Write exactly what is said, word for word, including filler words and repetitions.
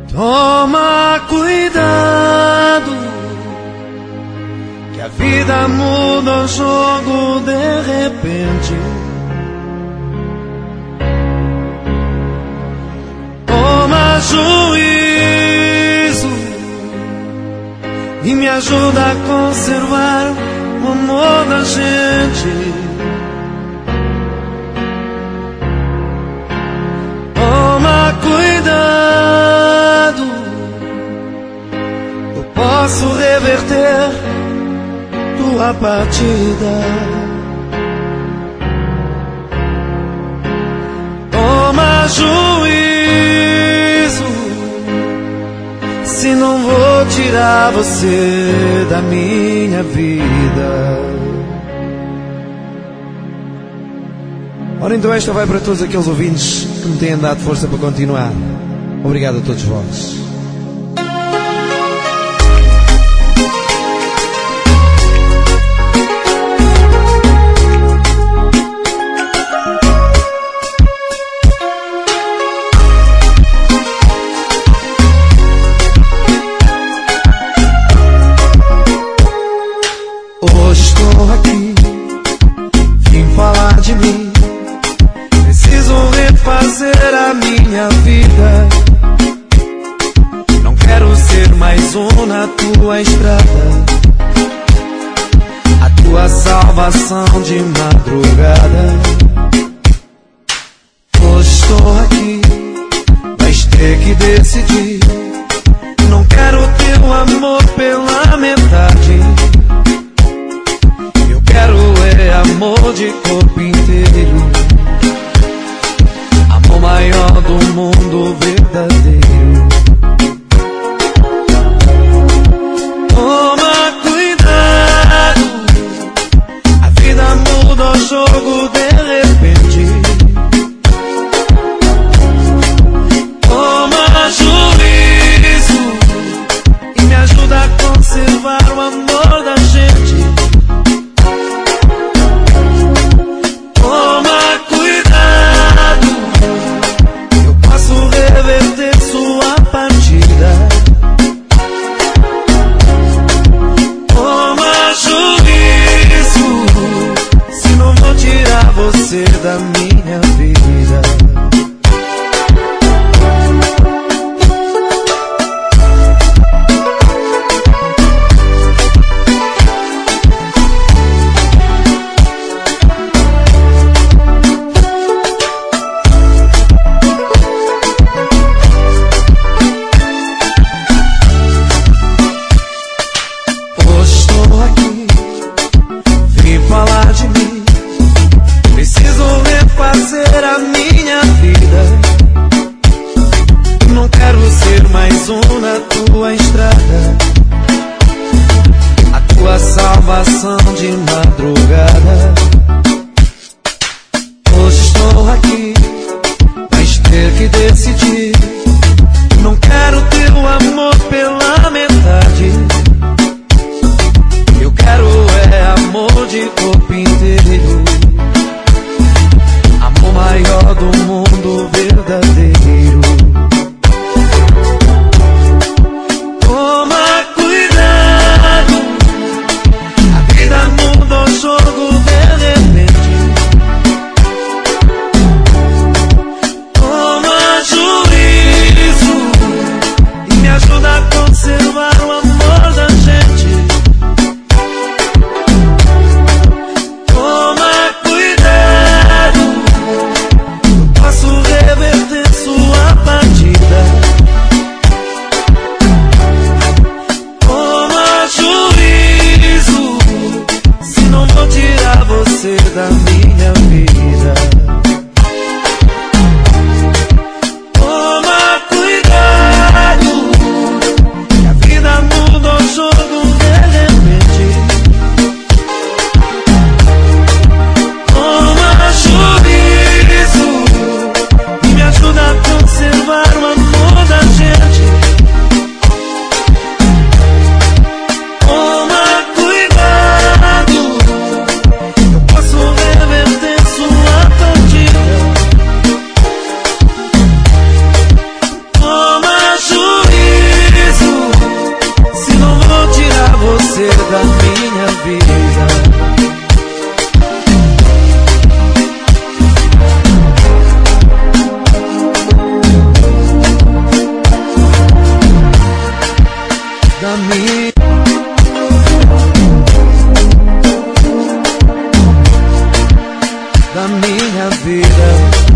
Toma cuidado, que a vida muda o jogo de repente. Toma juízo e me ajuda a conservar o amor da gente. Toma cuidado, eu posso reverter tua partida. Toma juízo, se não vou tirar você da minha vida. Ora, então esta vai para todos aqueles ouvintes que me têm dado força para continuar. Obrigado a todos vós. Hoje estou aqui, vim falar de mim. Preciso refazer a minha vida. Não quero ser mais um na tua estrada, a tua salvação de madrugada. Hoje estou aqui, vais ter que decidir. Não quero teu amor pela metade. Eu quero é amor de corpo inteiro, amor maior do mundo verdadeiro. Toma cuidado, a vida muda o jogo de repente. Toma juízo e me ajuda a conservar o amor da gente. Toma cuidado, eu posso reverter sua partida. Toma juízo, se não vou tirar você da minha vida. Falar de mim, preciso refazer a minha vida. Não quero ser mais um na tua estrada, a tua salvação de madrugada. Hoje estou aqui, vais ter que decidir. Não quero teu amor pela metade. Eu quero é amor de corpo inteiro, amor maior do mundo verdadeiro. Toma cuidado, a vida muda o da minha vida.